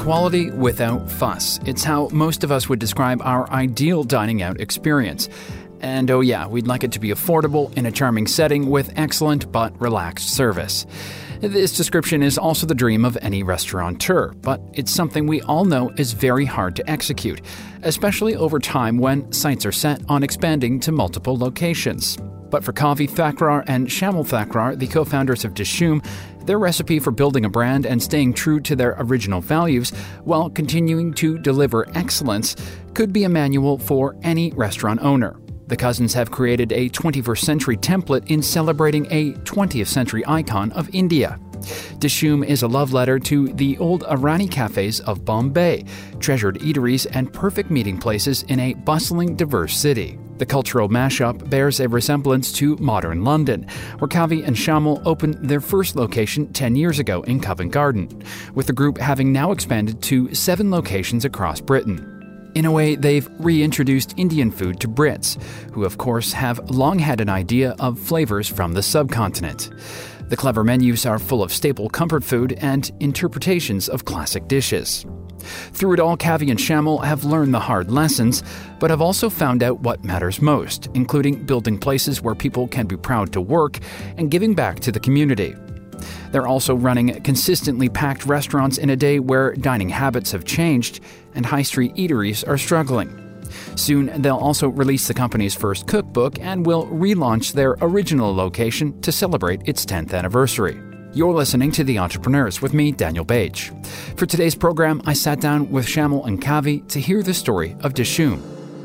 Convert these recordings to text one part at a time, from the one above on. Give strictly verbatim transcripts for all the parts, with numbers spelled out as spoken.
Quality without fuss. It's how most of us would describe our ideal dining out experience. And oh yeah, we'd like it to be affordable in a charming setting with excellent but relaxed service. This description is also the dream of any restaurateur, but it's something we all know is very hard to execute, especially over time when sights are set on expanding to multiple locations. But for Kavi Thakrar and Shamal Thakrar, the co-founders of Dishoom, their recipe for building a brand and staying true to their original values while continuing to deliver excellence could be a manual for any restaurant owner. The cousins have created a twenty-first century template in celebrating a twentieth century icon of India. Dishoom is a love letter to the old Irani cafes of Bombay, treasured eateries and perfect meeting places in a bustling, diverse city. The cultural mashup bears a resemblance to modern London, where Kavi and Shamal opened their first location ten years ago in Covent Garden, with the group having now expanded to seven locations across Britain. In a way, they've reintroduced Indian food to Brits, who of course have long had an idea of flavors from the subcontinent. The clever menus are full of staple comfort food and interpretations of classic dishes. Through it all, Kavi and Shamal have learned the hard lessons, but have also found out what matters most, including building places where people can be proud to work and giving back to the community. They're also running consistently packed restaurants in a day where dining habits have changed and high street eateries are struggling. Soon, they'll also release the company's first cookbook and will relaunch their original location to celebrate its tenth anniversary. You're listening to The Entrepreneurs with me, Daniel Page. For today's program, I sat down with Shamal and Kavi to hear the story of Dishoom.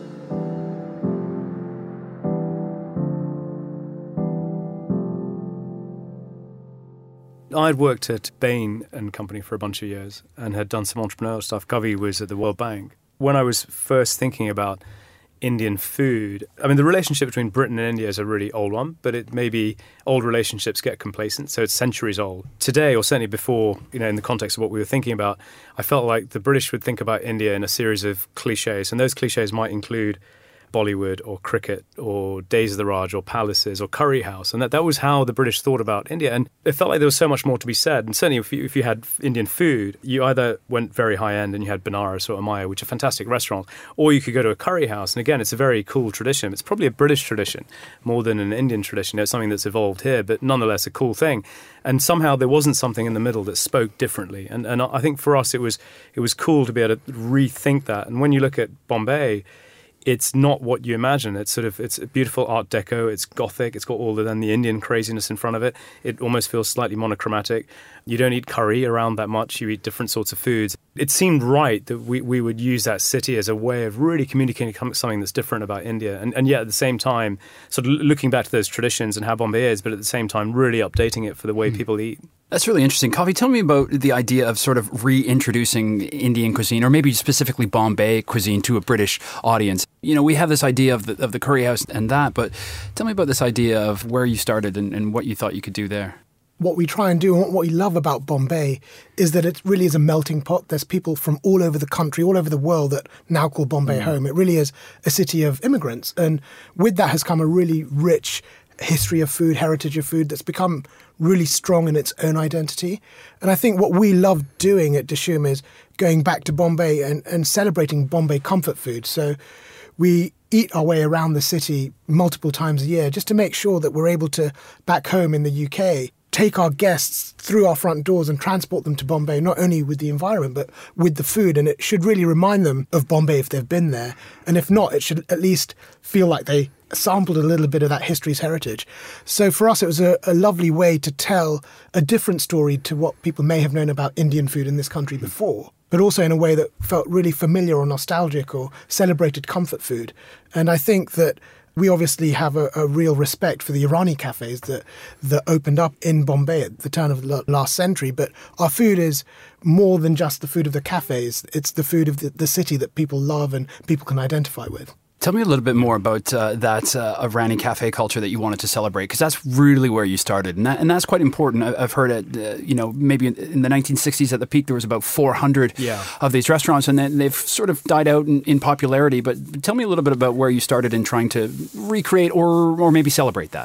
I'd worked at Bain and Company for a bunch of years and had done some entrepreneurial stuff. Kavi was at the World Bank. When I was first thinking about Indian food, I mean, the relationship between Britain and India is a really old one, but it maybe old relationships get complacent, so it's centuries old. Today, or certainly before, you know, in the context of what we were thinking about, I felt like the British would think about India in a series of cliches, and those cliches might include Bollywood or cricket or Days of the Raj or palaces or curry house. And that, that was how the British thought about India. And it felt like there was so much more to be said. And certainly if you, if you had Indian food, you either went very high end and you had Benares or Amaya, which are fantastic restaurants, or you could go to a curry house. And again, it's a very cool tradition. It's probably a British tradition more than an Indian tradition. It's something that's evolved here, but nonetheless a cool thing. And somehow there wasn't something in the middle that spoke differently. And, and I think for us it was it was cool to be able to rethink that. And when you look at Bombay, it's not what you imagine. It's sort of, it's a beautiful Art Deco, it's Gothic, it's got all the, then the Indian craziness in front of it. It almost feels slightly monochromatic. You don't eat curry around that much, you eat different sorts of foods. It seemed right that we, we would use that city as a way of really communicating something that's different about India. And, and yet at the same time, sort of looking back to those traditions and how Bombay is, but at the same time really updating it for the way mm. people eat. That's really interesting. Kavi, tell me about the idea of sort of reintroducing Indian cuisine, or maybe specifically Bombay cuisine, to a British audience. You know, we have this idea of the, of the curry house and that, but tell me about this idea of where you started and, and what you thought you could do there. What we try and do, and what we love about Bombay, is that it really is a melting pot. There's people from all over the country, all over the world that now call Bombay mm. home. It really is a city of immigrants. And with that has come a really rich history of food, heritage of food that's become really strong in its own identity. And I think what we love doing at Dishoom is going back to Bombay and, and celebrating Bombay comfort food. So we eat our way around the city multiple times a year just to make sure that we're able to, back home in the U K, take our guests through our front doors and transport them to Bombay, not only with the environment, but with the food. And it should really remind them of Bombay if they've been there. And if not, it should at least feel like they sampled a little bit of that history's heritage. So for us, it was a, a lovely way to tell a different story to what people may have known about Indian food in this country before, but also in a way that felt really familiar or nostalgic or celebrated comfort food. And I think that we obviously have a, a real respect for the Irani cafes that, that opened up in Bombay at the turn of the last century. But our food is more than just the food of the cafes. It's the food of the, the city that people love and people can identify with. Tell me a little bit more about uh, that uh, Irani cafe culture that you wanted to celebrate, because that's really where you started, and that, and that's quite important. I've heard it, uh, you know, maybe in the nineteen sixties at the peak there was about four hundred yeah. of these restaurants, and then they've sort of died out in, in popularity. But tell me a little bit about where you started in trying to recreate or or maybe celebrate that.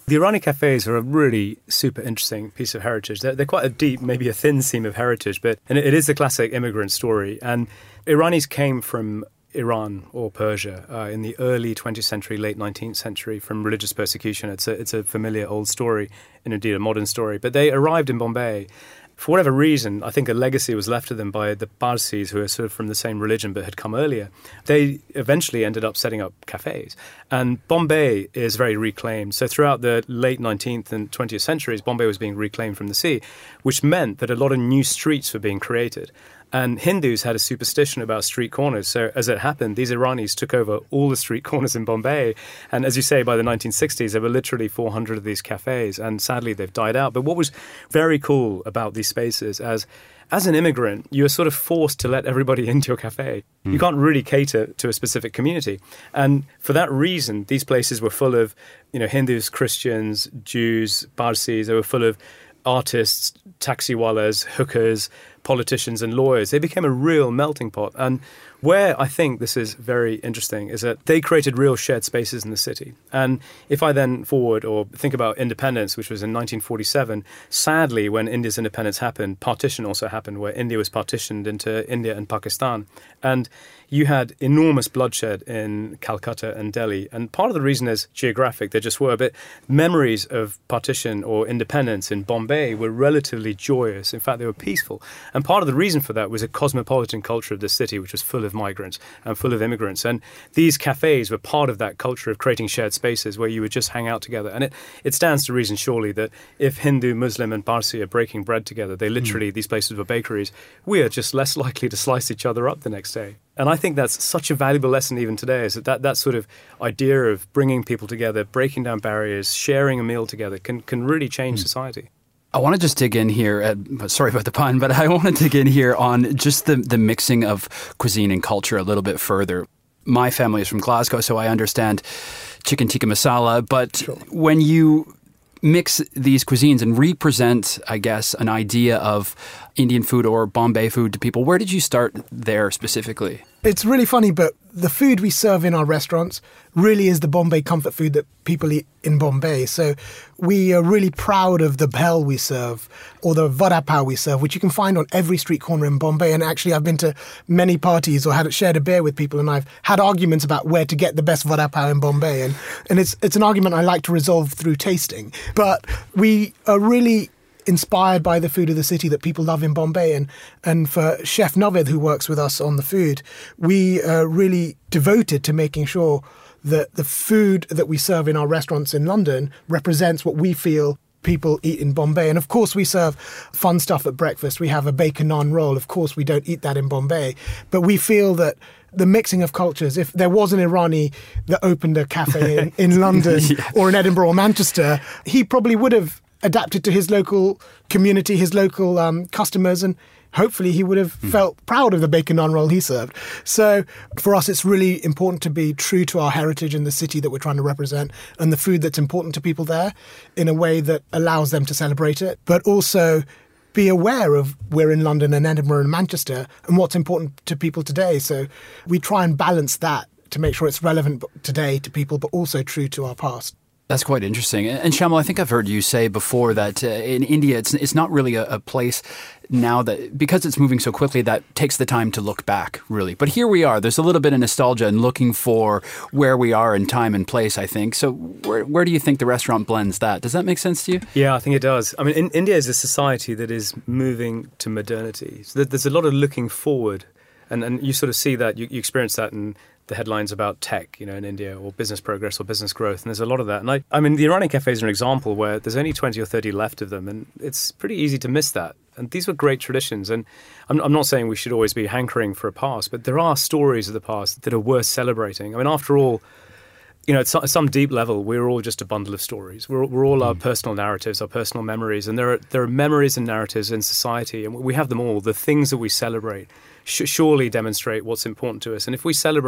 The Irani cafes are a really super interesting piece of heritage. They're, they're quite a deep, maybe a thin seam of heritage, but and it, it is the classic immigrant story. And Iranis came from Iran or Persia uh, in the early twentieth century, late nineteenth century from religious persecution. It's a, it's a familiar old story and indeed a modern story. But they arrived in Bombay. For whatever reason, I think a legacy was left to them by the Parsis, who are sort of from the same religion but had come earlier. They eventually ended up setting up cafes. And Bombay is very reclaimed. So throughout the late nineteenth and twentieth centuries, Bombay was being reclaimed from the sea, which meant that a lot of new streets were being created. And Hindus had a superstition about street corners. So as it happened, these Iranis took over all the street corners in Bombay. And as you say, by the nineteen sixties, there were literally four hundred of these cafes. And sadly, they've died out. But what was very cool about these spaces, as as an immigrant, you are sort of forced to let everybody into your cafe. Mm. You can't really cater to a specific community. And for that reason, these places were full of, you know, Hindus, Christians, Jews, Parsis. They were full of artists, taxiwalas, hookers, politicians and lawyers. They became a real melting pot. And where I think this is very interesting is that they created real shared spaces in the city. And if I then forward or think about independence, which was in nineteen forty-seven, sadly, when India's independence happened, partition also happened, where India was partitioned into India and Pakistan. And you had enormous bloodshed in Calcutta and Delhi. And part of the reason is geographic, there just were, but memories of partition or independence in Bombay were relatively joyous. In fact, they were peaceful. And part of the reason for that was a cosmopolitan culture of the city, which was full of migrants and full of immigrants. And these cafes were part of that culture of creating shared spaces where you would just hang out together. And it, it stands to reason, surely, that if Hindu, Muslim and Parsi are breaking bread together, they literally, mm. these places were bakeries, we are just less likely to slice each other up the next day. And I think that's such a valuable lesson even today, is that, that that sort of idea of bringing people together, breaking down barriers, sharing a meal together can, can really change mm. society. I want to just dig in here, uh, sorry about the pun, but I want to dig in here on just the, the mixing of cuisine and culture a little bit further. My family is from Glasgow, so I understand chicken tikka masala, but sure. when you mix these cuisines and represent, I guess, an idea of Indian food or Bombay food to people, where did you start there specifically? It's really funny, but the food we serve in our restaurants really is the Bombay comfort food that people eat in Bombay. So we are really proud of the bhel we serve or the vada pav we serve, which you can find on every street corner in Bombay. And actually, I've been to many parties or had shared a beer with people, and I've had arguments about where to get the best vada pav in Bombay. And, and it's it's an argument I like to resolve through tasting. But we are really inspired by the food of the city that people love in Bombay. And, and for Chef Navid, who works with us on the food, we are really devoted to making sure that the food that we serve in our restaurants in London represents what we feel people eat in Bombay. And of course, we serve fun stuff at breakfast. We have a bacon naan roll. Of course, we don't eat that in Bombay. But we feel that the mixing of cultures, if there was an Irani that opened a cafe in, in London yeah. or in Edinburgh or Manchester, he probably would have adapted to his local community, his local um, customers, and hopefully he would have mm. felt proud of the bacon naan roll he served. So for us, it's really important to be true to our heritage and the city that we're trying to represent and the food that's important to people there in a way that allows them to celebrate it, but also be aware of we're in London and Edinburgh and Manchester and what's important to people today. So we try and balance that to make sure it's relevant today to people, but also true to our past. That's quite interesting. And Shamal, I think I've heard you say before that uh, in India, it's it's not really a, a place now that, because it's moving so quickly, that takes the time to look back, really. But here we are. There's a little bit of nostalgia and looking for where we are in time and place, I think. So where where do you think the restaurant blends that? Does that make sense to you? Yeah, I think it does. I mean, in, India is a society that is moving to modernity. So there's a lot of looking forward. And, and you sort of see that, you, you experience that in the headlines about tech, you know, in India, or business progress or business growth. And there's a lot of that. And I, I mean, the Irani cafes are an example where there's only twenty or thirty left of them. And it's pretty easy to miss that. And these were great traditions. And I'm, I'm not saying we should always be hankering for a past, but there are stories of the past that are worth celebrating. I mean, after all, you know, at some, at some deep level, we're all just a bundle of stories. We're, we're all mm. our personal narratives, our personal memories. And there are, there are memories and narratives in society, and we have them all. The things that we celebrate sh- surely demonstrate what's important to us. And if we celebrate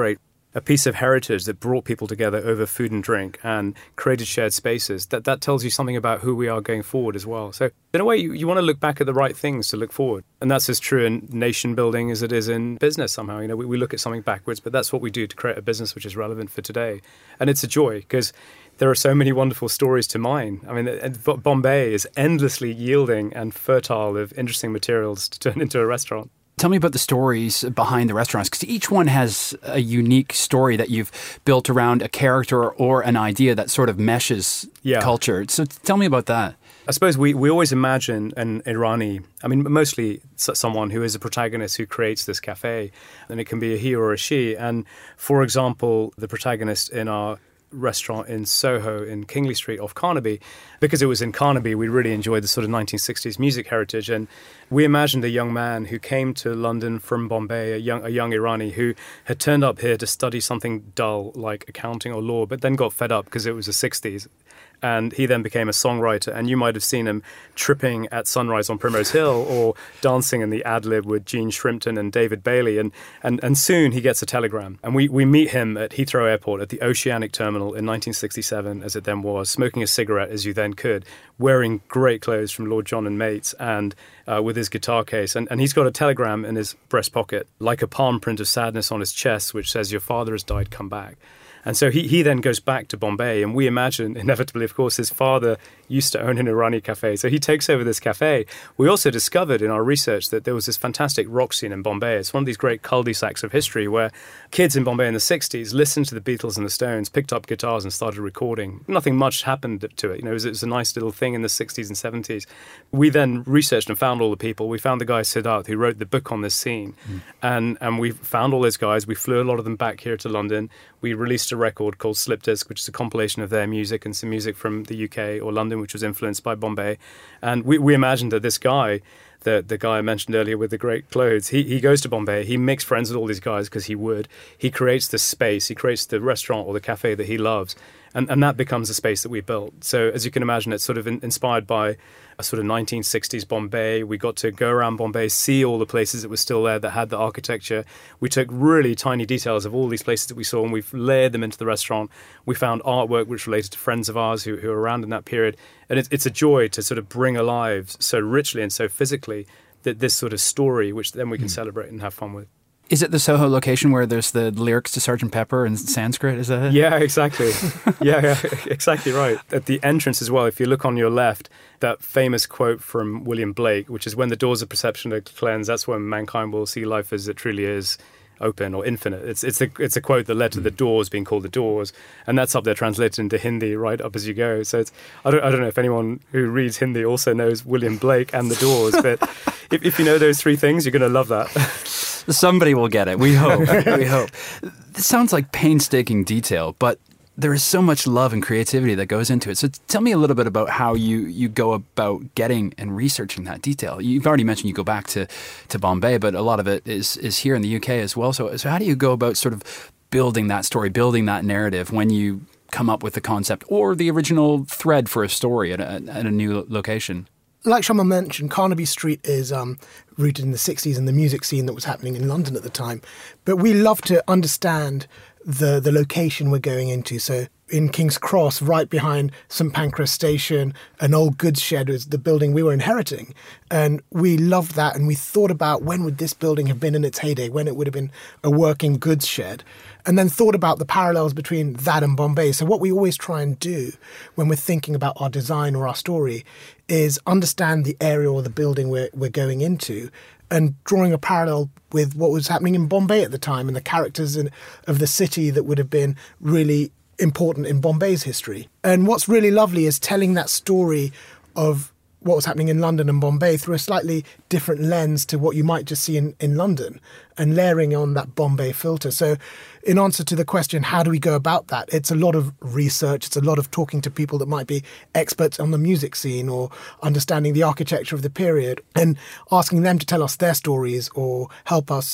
a piece of heritage that brought people together over food and drink and created shared spaces, that, that tells you something about who we are going forward as well. So in a way, you, you want to look back at the right things to look forward. And that's as true in nation building as it is in business somehow. You know, we, we look at something backwards, but that's what we do to create a business which is relevant for today. And it's a joy because there are so many wonderful stories to mine. I mean, Bombay is endlessly yielding and fertile of interesting materials to turn into a restaurant. Tell me about the stories behind the restaurants, because each one has a unique story that you've built around a character or an idea that sort of meshes yeah. culture. So tell me about that. I suppose we, we always imagine an Irani, I mean, mostly someone who is a protagonist who creates this cafe, and it can be a he or a she. And for example, the protagonist in our restaurant in Soho in Kingley Street off Carnaby, because it was in Carnaby, we really enjoyed the sort of nineteen sixties music heritage. And we imagined a young man who came to London from Bombay, a young, a young Irani who had turned up here to study something dull like accounting or law, but then got fed up because it was the sixties. And he then became a songwriter, and you might have seen him tripping at sunrise on Primrose Hill or dancing in the ad-lib with Gene Shrimpton and David Bailey. And, and, and soon he gets a telegram. And we, we meet him at Heathrow Airport at the Oceanic Terminal in nineteen sixty-seven, as it then was, smoking a cigarette as you then could, wearing great clothes from Lord John and Mates, and uh, with his guitar case. And, and he's got a telegram in his breast pocket, like a palm print of sadness on his chest, which says, "Your father has died, come back." And so he, he then goes back to Bombay, and we imagine, inevitably, of course, his father used to own an Irani cafe. So he takes over this cafe. We also discovered in our research that there was this fantastic rock scene in Bombay. It's one of these great cul-de-sacs of history where kids in Bombay in the sixties listened to the Beatles and the Stones, picked up guitars and started recording. Nothing much happened to it. You know, it was, it was a nice little thing in the sixties and seventies. We then researched and found all the people. We found the guy Siddharth who wrote the book on this scene. Mm. And, and we found all those guys. We flew a lot of them back here to London. We released a record called Slip Disc, which is a compilation of their music and some music from the U K or London, which was influenced by Bombay. And we, we imagined that this guy, the the guy I mentioned earlier with the great clothes, he, he goes to Bombay, he makes friends with all these guys because he would. He creates this space, he creates the restaurant or the cafe that he loves. And, and that becomes the space that we built. So as you can imagine, it's sort of in, inspired by a sort of nineteen sixties Bombay. We got to go around Bombay, see all the places that were still there that had the architecture. We took really tiny details of all these places that we saw, and we've layered them into the restaurant. We found artwork which related to friends of ours who, who were around in that period. And it's, it's a joy to sort of bring alive so richly and so physically that this sort of story, which then we can mm. celebrate and have fun with. Is it the Soho location where there's the lyrics to Sergeant Pepper in Sanskrit? Is that it? Yeah, exactly. yeah, yeah, exactly right. At the entrance as well, if you look on your left, that famous quote from William Blake, which is, "When the doors of perception are cleansed, that's when mankind will see life as it truly is, open or infinite." It's it's a it's a quote that led to the Doors being called the Doors, and that's up there translated into Hindi right up as you go. So it's I don't I don't know if anyone who reads Hindi also knows William Blake and the Doors, but if if you know those three things, you're going to love that. Somebody will get it. We hope. we hope. This sounds like painstaking detail, but there is so much love and creativity that goes into it. So tell me a little bit about how you, you go about getting and researching that detail. You've already mentioned you go back to, to Bombay, but a lot of it is, is here in the U K as well. So, so how do you go about sort of building that story, building that narrative when you come up with the concept or the original thread for a story at a, at a new location? Like Shaman mentioned, Carnaby Street is um, rooted in the sixties and the music scene that was happening in London at the time. But we love to understand the the location we're going into. So in King's Cross, right behind St Pancras Station, an old goods shed was the building we were inheriting. And we loved that, and we thought about when would this building have been in its heyday, when it would have been a working goods shed, and then thought about the parallels between that and Bombay. So what we always try and do when we're thinking about our design or our story is understand the area or the building we're, we're going into, and drawing a parallel with what was happening in Bombay at the time and the characters in, of the city that would have been really important in Bombay's history. And what's really lovely is telling that story of what was happening in London and Bombay through a slightly different lens to what you might just see in, in London, and layering on that Bombay filter. So in answer to the question, how do we go about that? It's a lot of research. It's a lot of talking to people that might be experts on the music scene or understanding the architecture of the period, and asking them to tell us their stories or help us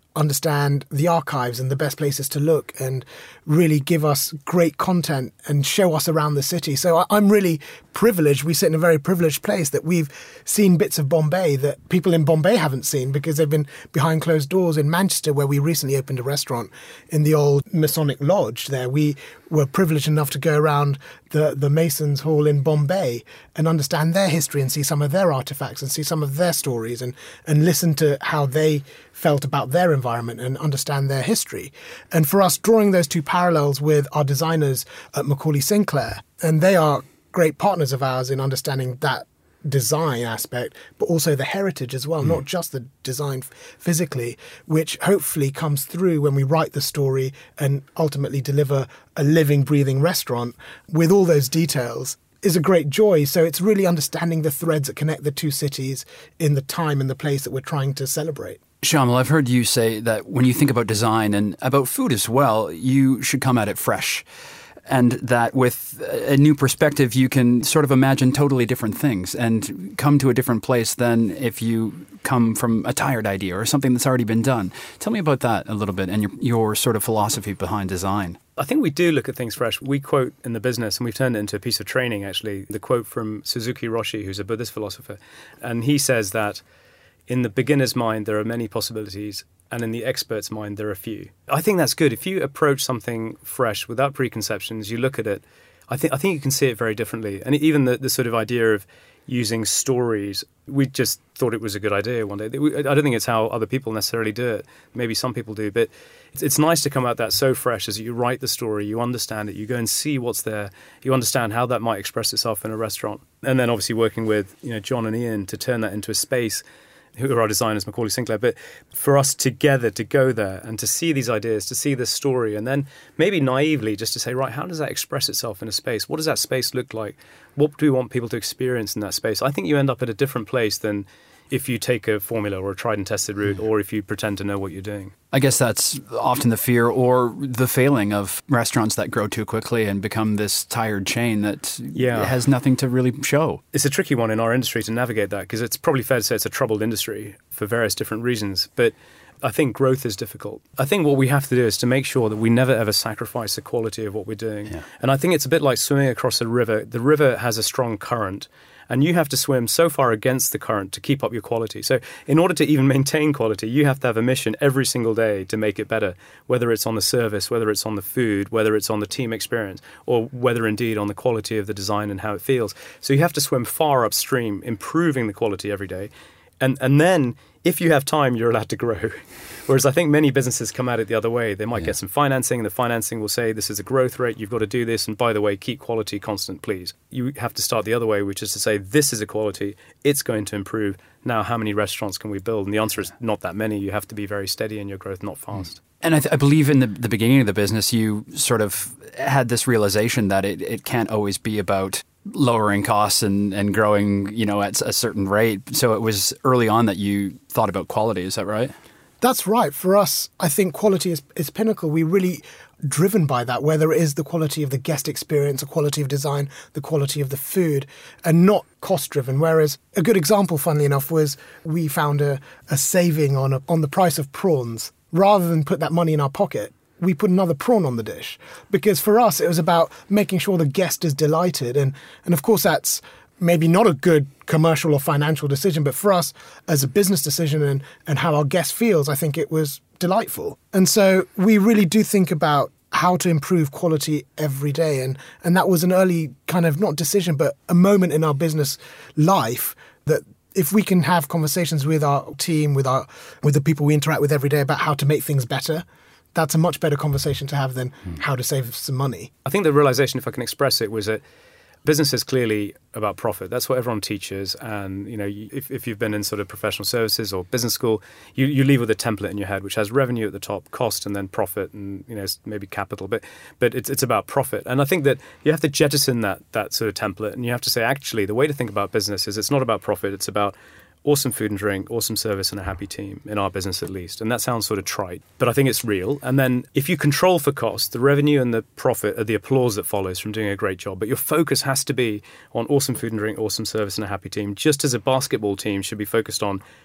understand the archives and the best places to look and really give us great content and show us around the city. So I'm really privileged. We sit in a very privileged place that we've seen bits of Bombay that people in Bombay haven't seen because they've been behind closed doors. In Manchester, where we recently opened a restaurant in the old Masonic Lodge there, we were privileged enough to go around the, the Masons Hall in Bombay and understand their history and see some of their artifacts and see some of their stories and, and listen to how they felt about their environment and understand their history. And for us, drawing those two parallels with our designers at Macaulay Sinclair, and they are great partners of ours in understanding that design aspect, but also the heritage as well, mm. not just the design f- physically, which hopefully comes through when we write the story and ultimately deliver a living, breathing restaurant with all those details is a great joy. So it's really understanding the threads that connect the two cities in the time and the place that we're trying to celebrate. Shyamul, I've heard you say that when you think about design and about food as well, you should come at it fresh. And that with a new perspective, you can sort of imagine totally different things and come to a different place than if you come from a tired idea or something that's already been done. Tell me about that a little bit and your, your sort of philosophy behind design. I think we do look at things fresh. We quote in the business, and we've turned it into a piece of training, actually, the quote from Suzuki Roshi, who's a Buddhist philosopher. And he says that in the beginner's mind, there are many possibilities, and in the expert's mind, there are few. I think that's good. If you approach something fresh without preconceptions, you look at it, I think I think you can see it very differently. And even the, the sort of idea of using stories, we just thought it was a good idea one day. I don't think it's how other people necessarily do it. Maybe some people do, but it's, it's nice to come at that so fresh as you write the story, you understand it, you go and see what's there, you understand how that might express itself in a restaurant. And then obviously working with, you know, John and Ian to turn that into a space, who are our designers, Macaulay Sinclair, but for us together to go there and to see these ideas, to see this story, and then maybe naively just to say, right, how does that express itself in a space? What does that space look like? What do we want people to experience in that space? I think you end up at a different place than if you take a formula or a tried and tested route, or if you pretend to know what you're doing. I guess that's often the fear or the failing of restaurants that grow too quickly and become this tired chain that yeah. has nothing to really show. It's a tricky one in our industry to navigate that, because it's probably fair to say it's a troubled industry for various different reasons. But I think growth is difficult. I think what we have to do is to make sure that we never ever sacrifice the quality of what we're doing. Yeah. And I think it's a bit like swimming across a river. The river has a strong current, and you have to swim so far against the current to keep up your quality. So in order to even maintain quality, you have to have a mission every single day to make it better, whether it's on the service, whether it's on the food, whether it's on the team experience, or whether indeed on the quality of the design and how it feels. So you have to swim far upstream, improving the quality every day. And and then, if you have time, you're allowed to grow. Whereas I think many businesses come at it the other way. They might yeah. get some financing, and the financing will say, this is a growth rate, you've got to do this, and by the way, keep quality constant, please. You have to start the other way, which is to say, this is a quality, it's going to improve. Now, how many restaurants can we build? And the answer is not that many. You have to be very steady in your growth, not fast. Mm. And I, th- I believe in the, the beginning of the business, you sort of had this realization that it, it can't always be about lowering costs and, and growing, you know, at a certain rate. So it was early on that you thought about quality. Is that right? That's right. For us, I think quality is, is pinnacle. We really driven by that, whether it is the quality of the guest experience, the quality of design, the quality of the food, and not cost driven. Whereas a good example, funnily enough, was we found a, a saving on a, on the price of prawns. Rather than put that money in our pocket, we put another prawn on the dish. Because for us, it was about making sure the guest is delighted. And, and of course, that's maybe not a good commercial or financial decision, but for us as a business decision and, and how our guest feels, I think it was delightful. And so we really do think about how to improve quality every day. And, and that was an early kind of, not decision, but a moment in our business life that if we can have conversations with our team, with our with the people we interact with every day about how to make things better, that's a much better conversation to have than mm. how to save some money. I think the realization, if I can express it, was that business is clearly about profit. That's what everyone teaches. And, you know, if, if you've been in sort of professional services or business school, you, you leave with a template in your head, which has revenue at the top, cost, and then profit, and, you know, maybe capital. But but it's it's about profit. And I think that you have to jettison that that sort of template, and you have to say, actually, the way to think about business is it's not about profit. It's about awesome food and drink, awesome service, and a happy team, in our business at least. And that sounds sort of trite, but I think it's real. And then if you control for cost, the revenue and the profit are the applause that follows from doing a great job. But your focus has to be on awesome food and drink, awesome service, and a happy team, just as a basketball team should be focused on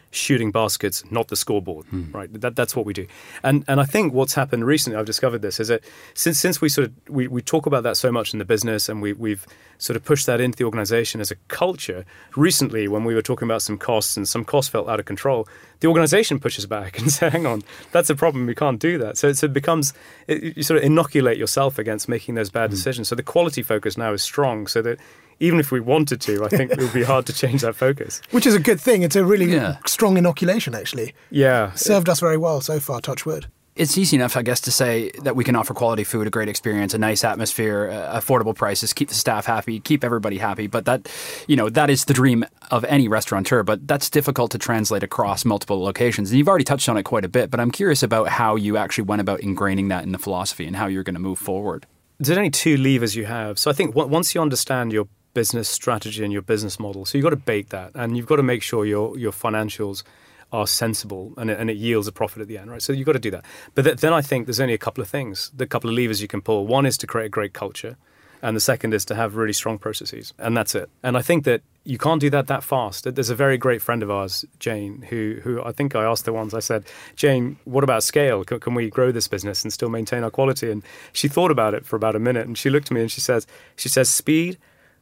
shooting baskets, not the scoreboard, mm. right? That, that's what we do. And and I think what's happened recently, I've discovered this, is that since since we sort of, we, we talk about that so much in the business and we, we've sort of pushed that into the organization as a culture, recently when we were talking about some costs and some costs felt out of control, the organization pushes back and says, hang on, that's a problem, we can't do that. So, so it becomes, it, you sort of inoculate yourself against making those bad mm. decisions. So the quality focus now is strong so that even if we wanted to, I think it would be hard to change that focus. Which is a good thing. It's a really yeah. strong inoculation, actually. Yeah. Served us very well so far, touch wood. It's easy enough, I guess, to say that we can offer quality food, a great experience, a nice atmosphere, uh, affordable prices, keep the staff happy, keep everybody happy. But that, you know, that is the dream of any restaurateur. But that's difficult to translate across multiple locations. And you've already touched on it quite a bit. But I'm curious about how you actually went about ingraining that in the philosophy and how you're going to move forward. There's only two levers you have. So I think once you understand your business strategy and your business model, so you've got to bake that, and you've got to make sure your your financials are sensible and it, and it yields a profit at the end, right? So you've got to do that. But th- then I think there's only a couple of things, the couple of levers you can pull. One is to create a great culture, and the second is to have really strong processes, and that's it. And I think that you can't do that that fast. There's a very great friend of ours, Jane, who who I think I asked her once, I said, Jane, what about scale? Can, can we grow this business and still maintain our quality? And she thought about it for about a minute, and she looked at me and she says, she says, speed,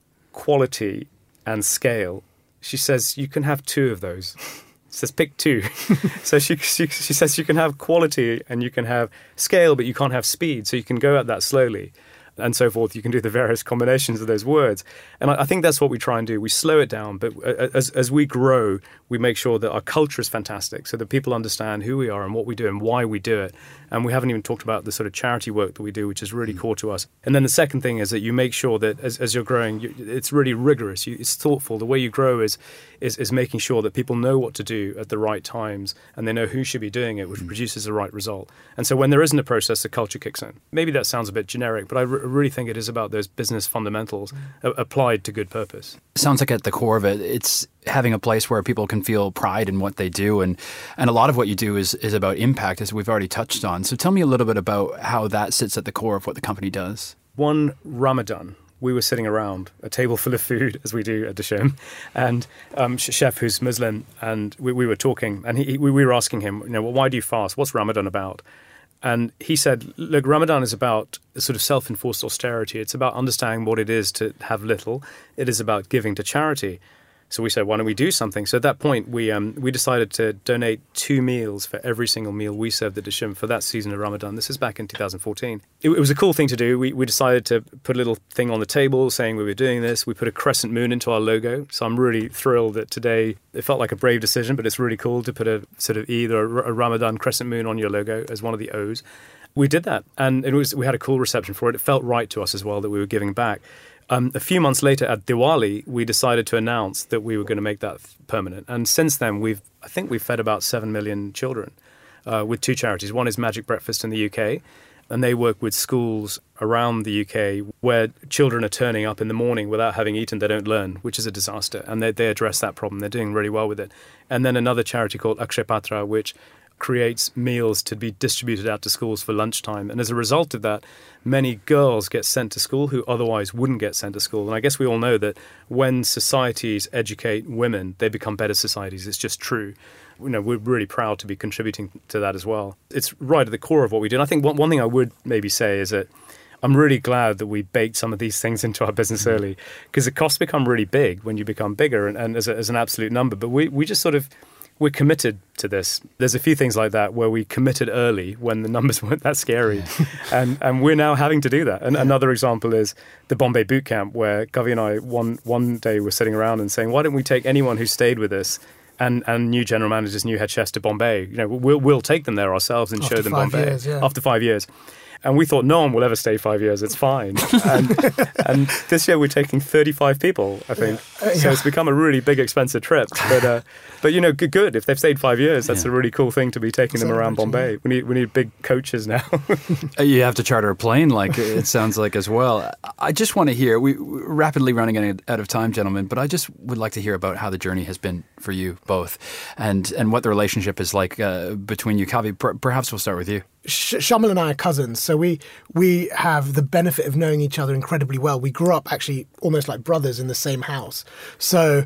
quality, and scale. She says, you can have two of those. She says, pick two. So she, she she says you can have quality and you can have scale, but you can't have speed. So you can go at that slowly and so forth. You can do the various combinations of those words. And I, I think that's what we try and do. We slow it down, but as as we grow, we make sure that our culture is fantastic so that people understand who we are and what we do and why we do it. And we haven't even talked about the sort of charity work that we do, which is really core to us. And then the second thing is that you make sure that as, as you're growing, you, it's really rigorous. You, it's thoughtful. The way you grow is, is is making sure that people know what to do at the right times and they know who should be doing it, which produces the right result. And so when there isn't a process, the culture kicks in. Maybe that sounds a bit generic, but I r- really think it is about those business fundamentals a- applied to good purpose. Sounds like at the core of it, it's having a place where people can feel pride in what they do. And, and a lot of what you do is, is about impact, as we've already touched on. So tell me a little bit about how that sits at the core of what the company does. One Ramadan, we were sitting around a table full of food, as we do at Dishoom, and um, chef who's Muslim, and we, we were talking, and he, he, we were asking him, you know, well, why do you fast? What's Ramadan about? And he said, look, Ramadan is about a sort of self-enforced austerity. It's about understanding what it is to have little. It is about giving to charity. So we said, why don't we do something? So at that point, we um, we decided to donate two meals for every single meal we served at Dishoom for that season of Ramadan. This is back in two thousand fourteen. It, it was a cool thing to do. We, we decided to put a little thing on the table saying we were doing this. We put a crescent moon into our logo. So I'm really thrilled that today, it felt like a brave decision, but it's really cool to put a sort of either a, a Ramadan crescent moon on your logo as one of the O's. We did that, and it was we had a cool reception for it. It felt right to us as well that we were giving back. Um, a few months later at Diwali, we decided to announce that we were going to make that permanent. And since then, we've I think we've fed about seven million children uh, with two charities. One is Magic Breakfast in the U K, and they work with schools around the U K where children are turning up in the morning without having eaten, they don't learn, which is a disaster. And they, they address that problem. They're doing really well with it. And then another charity called Akshay Patra, which creates meals to be distributed out to schools for lunchtime. And as a result of that, many girls get sent to school who otherwise wouldn't get sent to school. And I guess we all know that when societies educate women, they become better societies. It's just true. You know, we're really proud to be contributing to that as well. It's right at the core of what we do. And I think one, one thing I would maybe say is that I'm really glad that we baked some of these things into our business mm-hmm. early, because the costs become really big when you become bigger and, and as, a, as an absolute number. But we, we just sort of we're committed to this. There's a few things like that where we committed early when the numbers weren't that scary. Yeah. and and we're now having to do that. And yeah. another example is the Bombay Boot Camp, where Kavi and I one one day were sitting around and saying, why don't we take anyone who stayed with us and, and new general managers, new head chefs to Bombay? You know, we'll we'll take them there ourselves and after show them five Bombay years, yeah. after five years. And we thought no one will ever stay five years. It's fine. And, and this year we're taking thirty-five people, I think. Yeah. Uh, yeah. So it's become a really big, expensive trip. But uh, but you know, good, good. If they've stayed five years, that's yeah. a really cool thing to be taking them around Bombay. We need we need big coaches now. You have to charter a plane, like it sounds like as well. I just want to hear. We, we're rapidly running out of time, gentlemen. But I just would like to hear about how the journey has been for you both, and and what the relationship is like uh, between you. Kavi, per- perhaps we'll start with you. Shamal and I are cousins, so we we have the benefit of knowing each other incredibly well. We grew up actually almost like brothers in the same house. So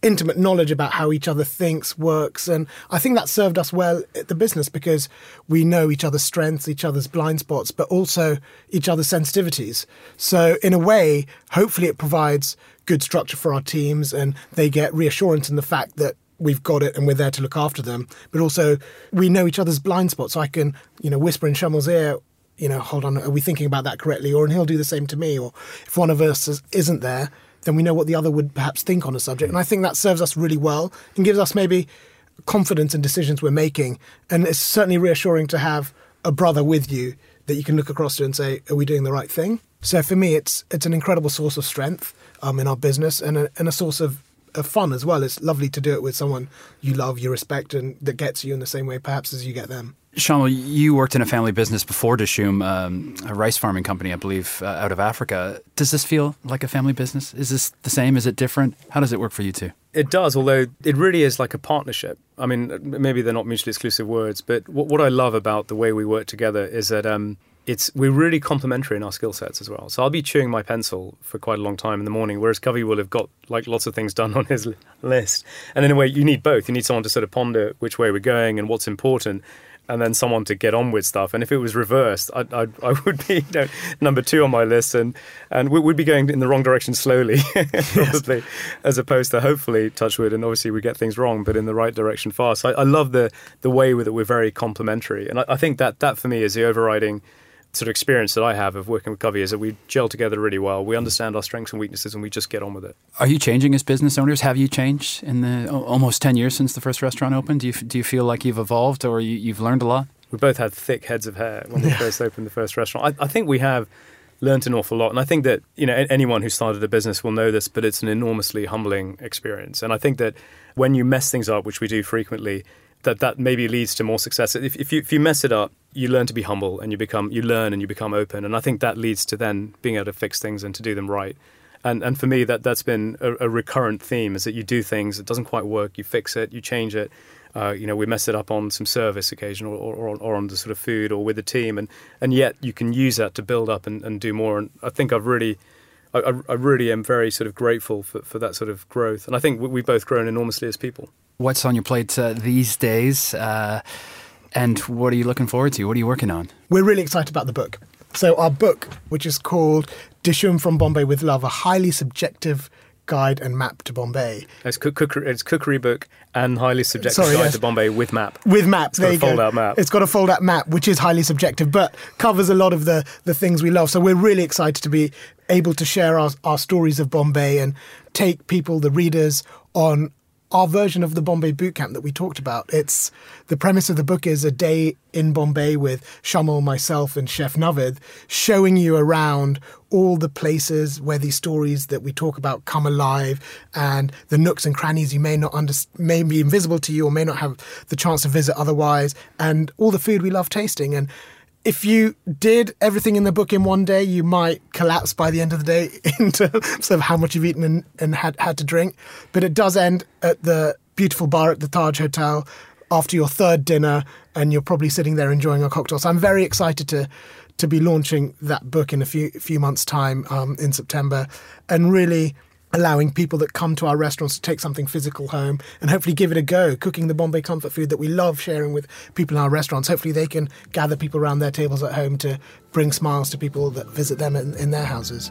intimate knowledge about how each other thinks, works. And I think that served us well at the business because we know each other's strengths, each other's blind spots, but also each other's sensitivities. So in a way, hopefully it provides good structure for our teams and they get reassurance in the fact that we've got it and we're there to look after them. But also we know each other's blind spots. So I can, you know, whisper in Shamel's ear, you know, hold on, are we thinking about that correctly? Or and he'll do the same to me. Or if one of us is, isn't there, then we know what the other would perhaps think on a subject. And I think that serves us really well and gives us maybe confidence in decisions we're making. And it's certainly reassuring to have a brother with you that you can look across to and say, are we doing the right thing? So for me, it's it's an incredible source of strength um, in our business and a, and a source of, of fun as well. It's lovely to do it with someone you love, you respect, and that gets you in the same way perhaps as you get them. Shamil, you worked in a family business before Dishoom, um, a rice farming company, I believe, uh, out of Africa. Does this feel like a family business? Is this the same? Is it different? How does it work for you two? It does, although it really is like a partnership. I mean, maybe they're not mutually exclusive words, but what, what I love about the way we work together is that um, it's we're really complementary in our skill sets as well. So I'll be chewing my pencil for quite a long time in the morning, whereas Kavi will have got like lots of things done on his li- list. And in a way, you need both. You need someone to sort of ponder which way we're going and what's important, and then someone to get on with stuff. And if it was reversed, I, I, I would be you know, number two on my list, and, and we would be going in the wrong direction slowly, probably, yes. As opposed to hopefully, touch wood, and obviously we get things wrong, but in the right direction fast. So I, I love the the way that we're very complementary. And I, I think that that for me is the overriding sort of experience that I have of working with Kavi, is that we gel together really well. We understand our strengths and weaknesses and we just get on with it. Are you changing as business owners? Have you changed in the almost ten years since the first restaurant opened? Do you do you feel like you've evolved or you, you've learned a lot? We both had thick heads of hair when we yeah. first opened the first restaurant. I, I think we have learned an awful lot. And I think that, you know, anyone who started a business will know this, but it's an enormously humbling experience. And I think that when you mess things up, which we do frequently, that that maybe leads to more success. If, if you if you mess it up, you learn to be humble and you become you learn and you become open. And I think that leads to then being able to fix things and to do them right. And and for me, that that's been a, a recurrent theme, is that you do things, it doesn't quite work, you fix it, you change it. Uh, you know, we mess it up on some service occasion or, or, or on the sort of food or with the team, and, and yet you can use that to build up and, and do more. And I think I've really, I, I really am very sort of grateful for, for that sort of growth. And I think we've both grown enormously as people. What's on your plate uh, these days? Uh, and what are you looking forward to? What are you working on? We're really excited about the book. So our book, which is called Dishoom from Bombay with Love, a highly subjective guide and map to Bombay. It's cook, cookery, it's cookery book and highly subjective Sorry, guide yes. to Bombay with map. With map, it's there got you a fold-out go. map. It's got a fold-out map, which is highly subjective, but covers a lot of the, the things we love. So we're really excited to be able to share our, our stories of Bombay and take people, the readers, on our version of the Bombay boot camp that we talked about. It's the premise of the book is a day in Bombay with Shamil, myself, and Chef Navid, showing you around all the places where these stories that we talk about come alive, and the nooks and crannies you may not under, may be invisible to you or may not have the chance to visit otherwise, and all the food we love tasting. And if you did everything in the book in one day, you might collapse by the end of the day in terms of how much you've eaten and, and had, had to drink. But it does end at the beautiful bar at the Taj Hotel after your third dinner, and you're probably sitting there enjoying a cocktail. So I'm very excited to to be launching that book in a few few months' time um, in September, and really allowing people that come to our restaurants to take something physical home and hopefully give it a go, cooking the Bombay comfort food that we love sharing with people in our restaurants. Hopefully they can gather people around their tables at home to bring smiles to people that visit them in, in their houses.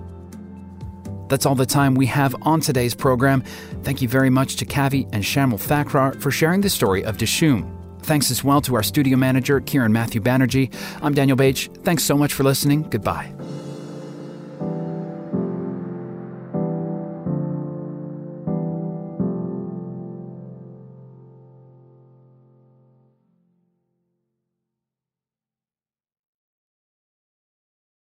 That's all the time we have on today's program. Thank you very much to Kavi and Shamil Thakrar for sharing the story of Dishoom. Thanks as well to our studio manager, Kieran Matthew Banerjee. I'm Daniel Bage. Thanks so much for listening. Goodbye.